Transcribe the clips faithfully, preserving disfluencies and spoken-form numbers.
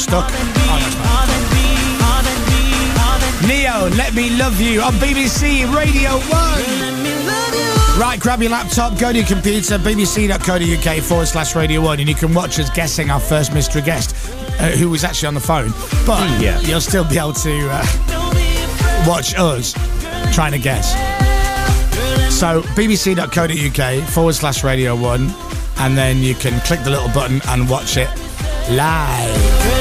stuck. Oh, no, Neo, Let Me Love You on B B C Radio one. Right, grab your laptop, go to your computer, bbc.co.uk forward slash Radio one, and you can watch us guessing our first mystery guest, uh, who was actually on the phone. But yeah. You'll still be able to uh, watch us trying to guess. So, bbc.co.uk forward slash Radio one, and then you can click the little button and watch it live.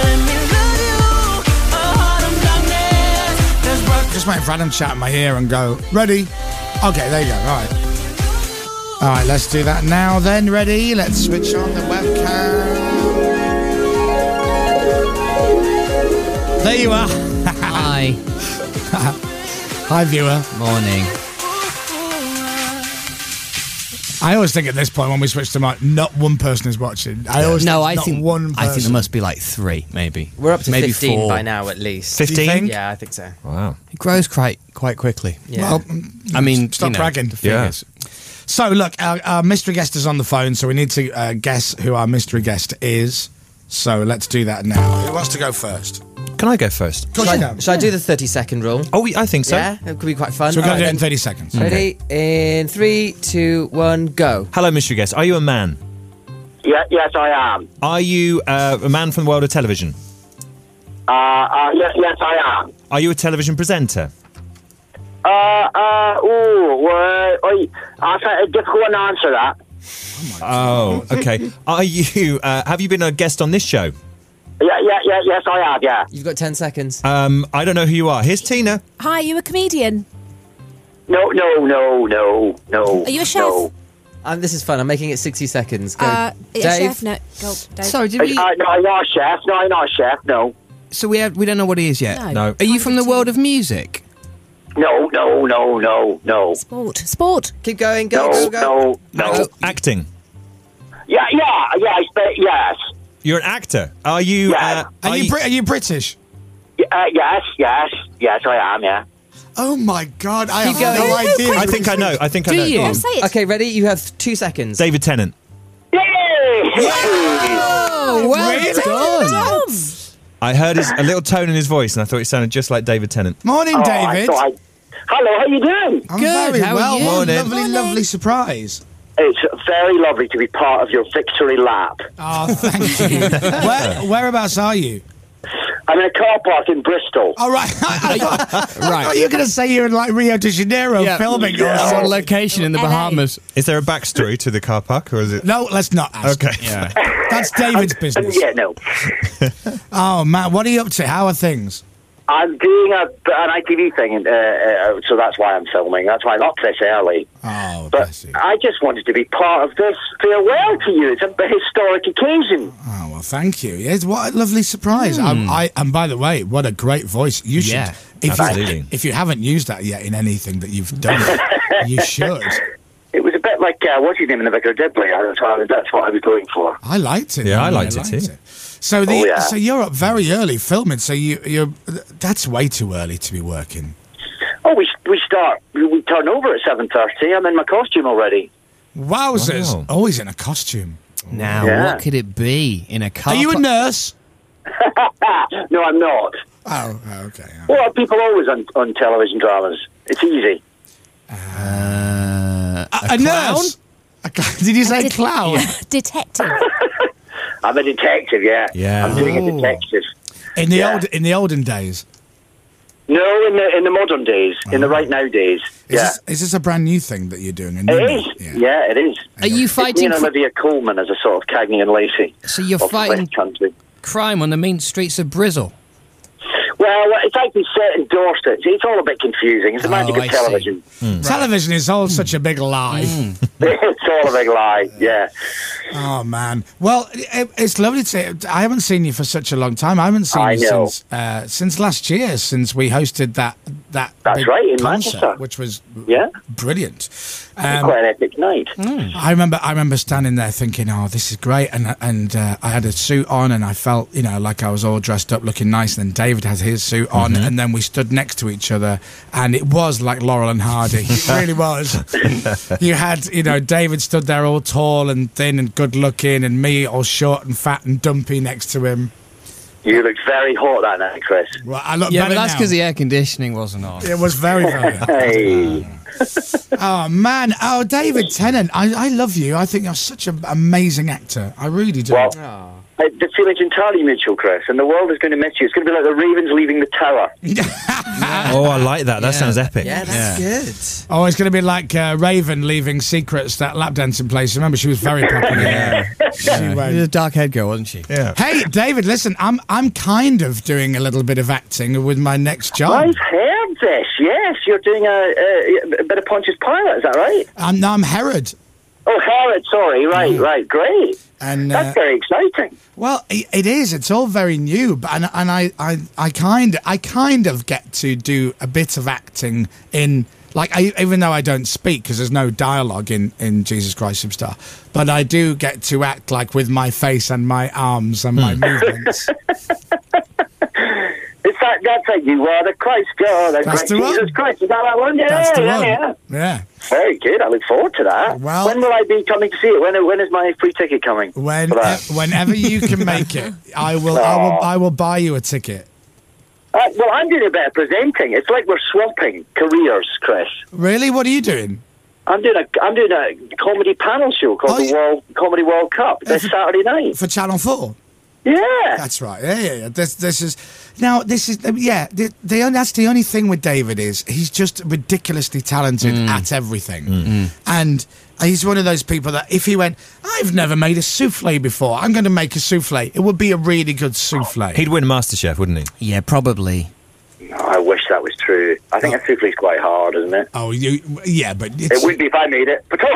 Just waiting for Adam to chat in my ear and go, ready? Okay, there you go, all right. All right, let's do that now then. Ready? Let's switch on the webcam. There you are. Hi. Hi, viewer. Morning. I always think at this point when we switch to mic, not one person is watching. I always no, think I not think one person. I think there must be like three, maybe. We're up to maybe fifteen four. by now, at least. Fifteen? Yeah, I think so. Wow, it grows quite quite quickly. Yeah. Well, I mean, stop you know, bragging. the figures. Yeah. So look, our, our mystery guest is on the phone, so we need to uh, guess who our mystery guest is. So let's do that now. Who wants to go first? Can I go first? Should I, should I do the thirty-second rule? Oh, I think so. Yeah, it could be quite fun. So we're going All to do right, it in then. thirty seconds. Ready? In three, two, one, go. Hello, mystery guest. Are you a man? Yeah, yes, I am. Are you uh, a man from the world of television? Uh, uh, yes, yes, I am. Are you a television presenter? Uh, uh, ooh, uh, I, I find it difficult to answer that. Oh, okay. Are you? Uh, have you been a guest on this show? Yeah, yeah, yeah, yes, I have, yeah. You've got ten seconds. Um, I don't know who you are. Here's Tina. Hi, are you a comedian? No, no, no, no, no. Are you a chef? No. Um, this is fun. I'm making it sixty seconds. Go. Uh, Dave. a chef? No, go, Dave. Sorry, did Uh, we? uh, no, I'm not a chef. No, I'm not a chef, no. So we have, we don't know what he is yet. No. No. Are you from the world of music? No, no, no, no, no. Sport. Sport. Keep going. Go, No, go, go. no, no. Acting. Yeah, yeah, yeah, I spe- yes. You're an actor. Are you? Yeah. Uh, Are, you, Brit- are you British? Uh, yes, yes, yes, I am, yeah. Oh my God, I Keep have going. no idea. I think I know. I think I Do know. you? Go on. Say it. Okay, ready? You have two seconds. David Tennant. Yay! Oh, well Really? done. I heard his, a little tone in his voice, and I thought it sounded just like David Tennant. Morning, Oh, I David. thought I- Hello, how you doing? I'm Good, very how are well. you? What a Morning. lovely, Morning. lovely surprise. It's very lovely to be part of your victory lap. Oh, thank you. Where, whereabouts are you? I'm in a car park in Bristol. Oh, right. I thought, I thought Right. you were going to say you're in like Rio de Janeiro Yeah. filming. or It's something. on location in the L A. Bahamas. Is there a backstory to the car park, or is it? No, let's not ask. Okay. Yeah. That's David's business. Yeah, no. Oh, man, what are you up to? How are things? I'm doing a, an I T V thing, uh, uh, so that's why I'm filming. That's why I'm up this early. Oh, But bless you. I just wanted to be part of this farewell to you. It's a historic occasion. Oh, well, thank you. Yes, what a lovely surprise. I, I, and by the way, what a great voice. You should, Yeah, if, absolutely. you, if you haven't used that yet in anything that you've done, you should. It was a bit like, uh, what's his name in the Vicar of Dibley? That's what I was, that's what I was going for. I liked it. Yeah, I man, liked it too. So the Oh, yeah. so you're up very early filming. So you you're that's way too early to be working. Oh, we we start, we, we turn over at seven thirty. I'm in my costume already. Wowzers! Wow. Always in a costume. Now, Yeah. what could it be in a car? Are you a park? nurse? No, I'm not. Oh, okay. Well, are people always on, on television dramas? It's easy. Uh, A, a, a clown? nurse? A cl- Did you say Det- clown? Detective. I'm a detective, yeah. Yeah. I'm doing a Oh. detective. In the Yeah. old in the olden days. No, in the in the modern days, in the right now days. Is, Yeah. this, is this a brand new thing that you're doing? A new It is. one? Yeah. it is. Are you It's me fighting? and cr- Olivia Colman as a sort of Cagney and Lacey. so you're of the fighting West Country. crime on the main streets of Brizzle. Well, it's actually set in Dorset. It's all a bit confusing. It's the Oh, magic I of see. television. Television is all such a big lie. It's all a big lie. Yeah. Oh man! Well, it, it's lovely to see. I haven't seen you for such a long time. I haven't seen I you know. since uh, since last year, since we hosted that that That's big right, in concert, Manchester. which was Yeah. brilliant. It's Um, quite an epic night. I remember I remember standing there thinking, "Oh, this is great," and and uh, I had a suit on, and I felt, you know, like I was all dressed up, looking nice. And then David had his suit on, and then we stood next to each other, and it was like Laurel and Hardy. It really was. You had, you know, David stood there all tall and thin and good looking, and me all short and fat and dumpy next to him. You looked very hot that night, Chris. Well, I look Yeah, better but that's now. because the air conditioning wasn't on. It was very, very hot. Hey. Oh, man. Oh, David Tennant, I, I love you. I think you're such an amazing actor. I really do. Well, uh, the feeling's entirely mutual, Chris, and the world is going to miss you. It's going to be like the Ravens leaving the tower. Oh, I like that. That Yeah. sounds epic. Yeah, that's good. Oh, it's going to be like uh, Raven leaving Secrets, that lap dancing place. Remember, she was very popular. Yeah. She She went- was a dark head girl, wasn't she? Yeah. Hey, David, listen, I'm I'm kind of doing a little bit of acting with my next job. I've heard this, yes. You're doing a, a, a bit of Pontius Pilate, is that right? I'm, no, I'm Herod. Oh, Herod, sorry. Right, Yeah. right. Great. And That's uh, very exciting. well, it, it is. It's all very new, but and, and I, I, I kind, I kind of get to do a bit of acting in, like, I, even though I don't speak because there's no dialogue in, in Jesus Christ Superstar, but I do get to act like with my face and my arms and my movements. It's that, that's like you are the Christ, oh, the That's Christ, the one. Jesus Christ. Is that that one? Yeah, That's the yeah, one. yeah. Yeah. Very good. I look forward to that. Well- when will I be coming to see it? When, when is my free ticket coming? When, for that? whenever you can make it, I will, I will, I will buy you a ticket. Uh, well, I'm doing a bit of presenting. It's like we're swapping careers, Chris. Really? What are you doing? I'm doing a I'm doing a comedy panel show called Oh, the yeah. World Comedy World Cup this for- Saturday night. For Channel four? Yeah. That's right. Yeah, yeah, yeah. This, this is now. This is yeah. The, the only, that's the only thing with David is he's just ridiculously talented at everything, and he's one of those people that if he went, I've never made a souffle before. I'm going to make a souffle. It would be a really good souffle. He'd win MasterChef, wouldn't he? Yeah, probably. Oh, I wish that was true. I think a souffle's quite hard, isn't it? oh, you, yeah, but It it's, would be if I made it. But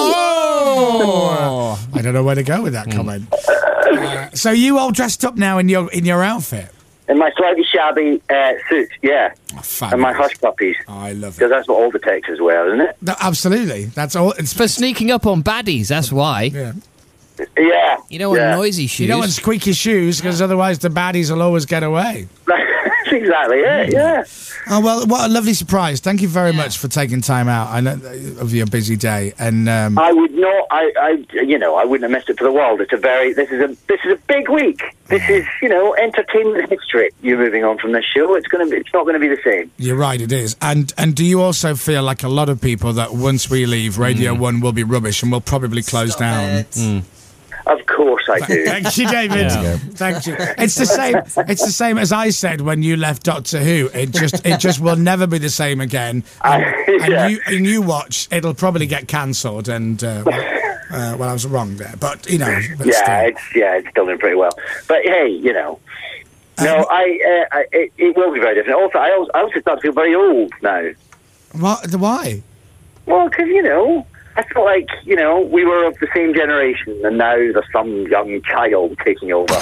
Oh! I don't know where to go with that comment. Uh, so you all dressed up now in your in your outfit? in my slightly shabby uh, suit, yeah, Oh, and fabulous. my hush puppies. Oh, I love Because it. that's what all the Texans wear, isn't it? No, absolutely. That's all. It's For sneaking up on baddies, that's why. yeah. Yeah. You don't want yeah. noisy shoes. You don't want squeaky shoes because otherwise the baddies will always get away. That's exactly it, yeah. Oh well, what a lovely surprise! Thank you very much for taking time out I know of your busy day. And um, I would not, I, I, you know, I wouldn't have missed it for the world. It's a very, this is a, this is a big week. This is, you know, entertainment history. You're moving on from this show. It's going to be, it's not going to be the same. you're right, it is. And and do you also feel like a lot of people that once we leave, Radio One will be rubbish and will probably close down? Of course I do. Thank you, David. Thank you. It's the same. It's the same as I said when you left Doctor Who. It just it just will never be the same again. And, Yeah. and you and you watch, it'll probably get cancelled. And uh, well, uh, well, I was wrong there, but you know. But Yeah, still. it's yeah, it's still doing pretty well. But hey, you know, no, Um, I, uh, I it, it will be very different. Also, I also, I also start to feel very old now. What? Why? Well, because you know, I feel like you know we were of the same generation, and now there's some young child taking over.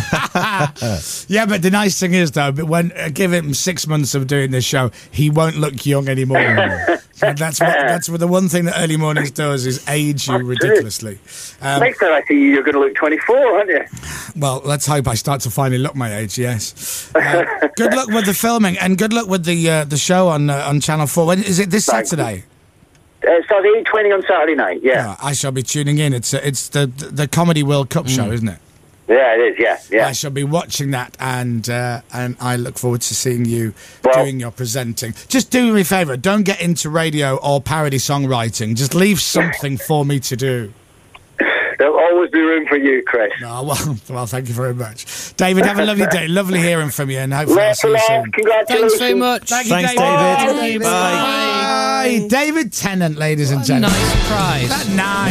Yeah, but the nice thing is though, but when uh, give him six months of doing this show, he won't look young anymore. And that's what that's what the one thing that Early Mornings does is age you ridiculously. Um, Next time I see you, you're going to look twenty-four, aren't you? well, let's hope I start to finally look my age. Yes. Uh, good luck with the filming and good luck with the uh, the show on uh, on Channel Four. When is it? This Thank Saturday. Uh, it starts eight twenty on Saturday night. Yeah, Uh, I shall be tuning in. It's uh, it's the the Comedy World Cup show, isn't it? yeah, it is. Yeah, yeah. I shall be watching that, and uh, and I look forward to seeing you Well- doing your presenting. Just do me a favour, don't get into radio or parody songwriting. Just leave something for me to do. There'll always be room for you, Chris. Oh, well, well, thank you very much, David. Have a lovely day. Lovely hearing from you, and hopefully I'll Lots see of you love. soon. Congratulations. Thanks very much. Thank you, Thanks, David. David. Bye. Bye. David Tennant, ladies and gentlemen. Nice surprise. That nice.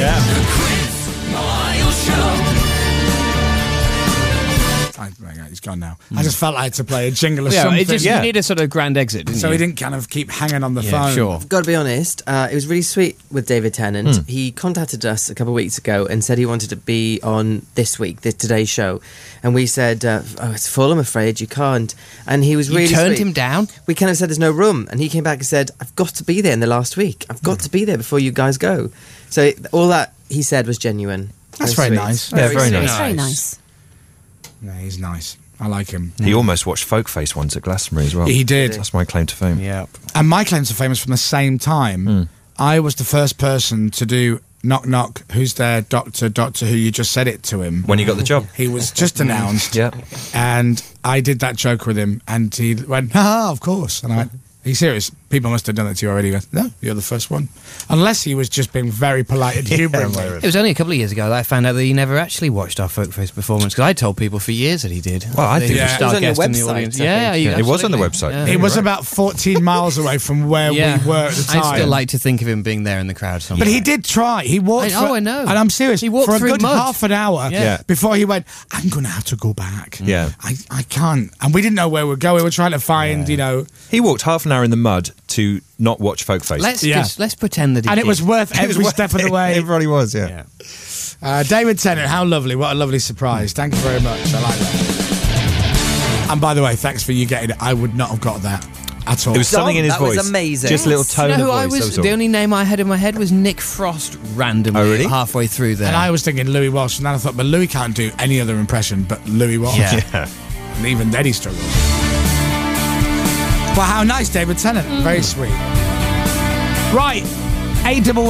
I, hang on, he's gone now. I just felt I had to play a jingle or Yeah, something. it just, Yeah. you need a sort of grand exit, didn't so you? he didn't kind of keep hanging on the Yeah, phone. sure. Got to be honest, uh, it was really sweet with David Tennant. He contacted us a couple of weeks ago and said he wanted to be on this week, the Today Show, and we said, uh, "Oh, it's full. I'm afraid you can't." And he was You really turned sweet. him down? We kind of said there's no room, and he came back and said, "I've got to be there in the last week. I've got to be there before you guys go." So it, all that he said was genuine. That's very sweet. nice. Yeah, very sweet. nice. It's very nice. Yeah, he's nice. I like him. He almost watched Folk Face once at Glastonbury as well. He did. That's my claim to fame. Yeah. And my claims to fame is from the same time. I was the first person to do knock, knock, who's there, doctor, doctor, who you just said it to him. When you got the job. He was just announced. Yeah. And I did that joke with him, and he went, ah, of course. And I went, are you serious? People must have done it to you already. He goes, no, you're the first one. Unless he was just being very polite and humouring me. It was only a couple of years ago that I found out that he never actually watched our Folk Face performance, because I told people for years that he did. Well, I That think he it was was star on your guest in the website, audience. I Yeah, think. yeah, It was on the absolutely. website. Yeah. He was about fourteen miles away from where Yeah. we were at the time. I still like to think of him being there in the crowd somewhere. But he did try. He walked. I- for, oh, I know. And I'm serious. He walked for a through good mud. half an hour Yeah. before he went, I'm going to have to go back. Yeah. I, I can't. And we didn't know where we're going. We were trying to find, you know. He walked half an hour in the mud to not watch Folk Face. Let's Yeah. just let's pretend that he And it did. was worth It was every worth step of the it. way. It really was, yeah. Uh, David Tennant, how lovely. What a lovely surprise. Thank you very much. I like that. And by the way, thanks for you getting it. I would not have got that at all. It was something in his that was voice. amazing. Just a little Yes. tone You know who of I voice. that was? all. The only name I had in my head was Nick Frost randomly Oh, really? halfway through there. And I was thinking Louis Walsh, and then I thought, but Louis can't do any other impression but Louis Walsh. Yeah. Yeah. And even then he struggles. Well, how nice, David Tennant. Very sweet. Right. A double